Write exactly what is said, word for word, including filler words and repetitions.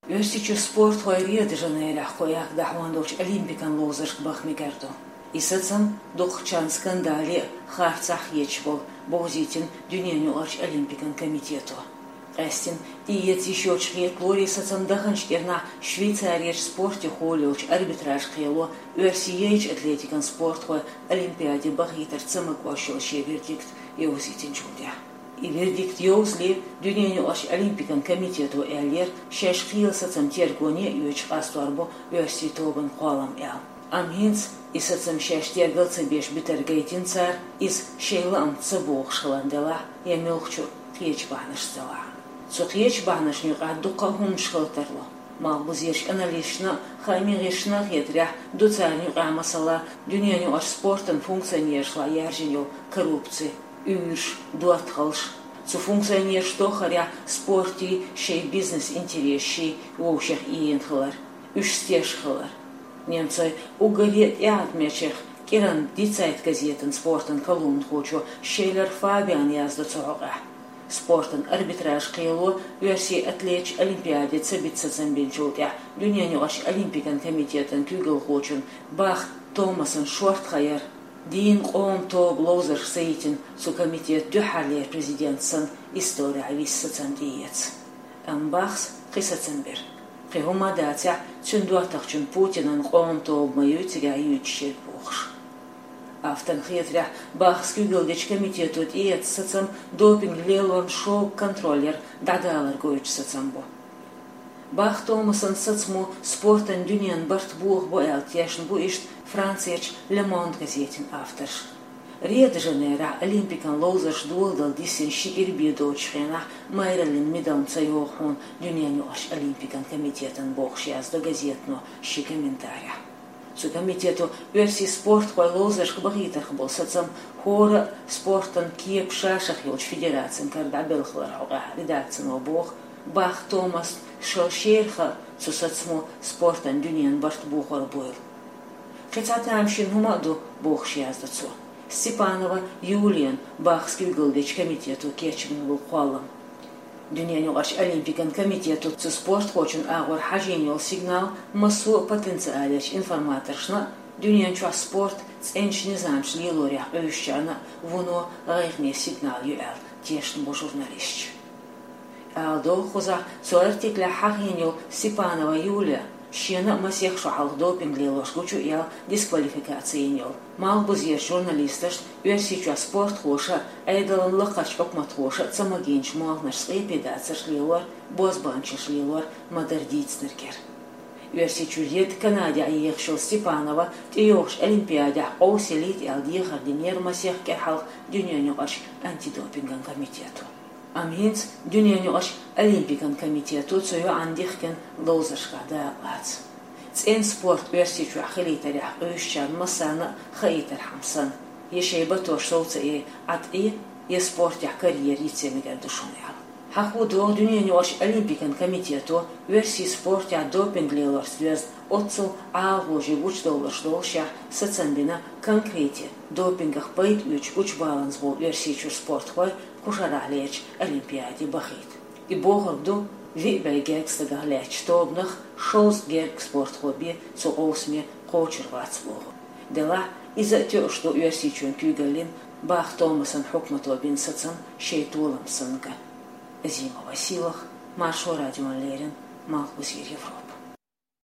Версичу спорт хойрия Рио-де-Жанейро хояк дахвандоч олимпикан лозерк бахмигарду. Исацам дохчан скандали харцах ечбол бозитин дюненю арч олимпикан комитету. Эстин диец еще чхет лори сацам даханшкерна Швейцарияч спорте холиоч арбитраж хело версиеч атлетикан спорт хой олимпиаде бахитар цамаквашил ще вердикт еузитин чудя. И вердикт еузли дюненю арч олимпикан комитету эльер шешхил сацам тергоне юч астуарбо верси тобан холам эл. Амхинц и сацам шештер галцебеш битергейтин цар из шейлам цабух шхаландела я мелхчу хеч бахнаштела. Цухеч бахнашнюк аддука хум шхалтерло. Малбузирш аналишна хаймиришна хетря дуцарню амасала дюненю арч спортан функционершла яржиню коррупции. Üş, duat halş, zu funktioniert stocherja sporti, шей бизнес интереси, воушах иен хлар, üş стеж хлар. Немцой уговет и отмечех, киран дицайт газетен спортен колумн хочу, шейлер Фабиан язда цога. Спортен арбитраж хейло, версии атлеч олимпиаде цебица замбенчутя, дюняню аш олимпикан комитетен кюгел хочун, бах Томасен Шортхайер. Дин қом тоб лозер сейтин су комитет дюхале президентсан история виссацан диец. Амбахс қисацанбер. Қихумадатя цундуатахчун Путинан қом тоб маютига ючшер бухш. Автан хитря бахс кюгелдеч комитетут иец сацам допинг лелон шоу контроллер дадалар гоюч сацамбо. Бах Томасон сацму спортан дюнен барт бух боял тешн буишт Францияч Лемонт газетин авторш. Рио-де-Жанейро олимпикан лозерш дуалдал дисен шикирби дочхена майралин медалн цайохун дюненю аш олимпикан комитетан бохш язда газетно ши комментария. Цу комитету версии спорт хой лозерш багитах был сацам хора спортан киеп шашах йоч федерациям карда белхларауга редакцияно бох Бах Томас шошерха цу сацму спортан дюнен барт бухор бойл. Кецатамшин хумаду бохш яздацу. Степанова Юлиан бахский гылдеч комитету кечмин был холлам. Дюненю аш олимпикан комитету цу спорт хочун агор хаженил сигнал массу потенциалеч информаторшна дюненчу спорт ценч низамш лилорях öйщана вуно гайхне сигнал юэл тешн бо журналист. Алдо хоза цу артикля хагенил Степанова Юлия Щена масех шахал допинг лилош гучу ял дисквалификации нил. Мал бузьер журналисташ версичу спорт хоша айдалан лакач окмат хоша цамагинч малнаш скайпедацаш лилор бозбанчаш лилор модердицнеркер. Версичу ред Канаде аехшил Степанова тиёш олимпиада оуселит ял дихардинер масех керхал дюнёню аш антидопинган комитету. Амхинц дюненю аш олимпикан комитету цою андихкен лозершка да лац. Цен спорт версичу ахилитарях öйщан масана хаитар хамсан. Ешейба тош соуца и ат и е спортях карьери цемигер душунял. Хахуду дюненю аш олимпикан комитету версии спортя допинг лилор звезд отцел алгу живуч доллаш долща сацанбина конкрете допингах пайт юч уч баланс был версичу спорт хой кушаралеч олимпиаде бахит. И богорду вибей гекстага леч тобнах шоус герк спорт хобби со осме кочер вацбогу. Дела из-за тё, что версичу кюгалин бах Томасан хукмато бин сацан шейтулам санга. Зима Василах, Маршо Радио Лерин, Малхузир Европа.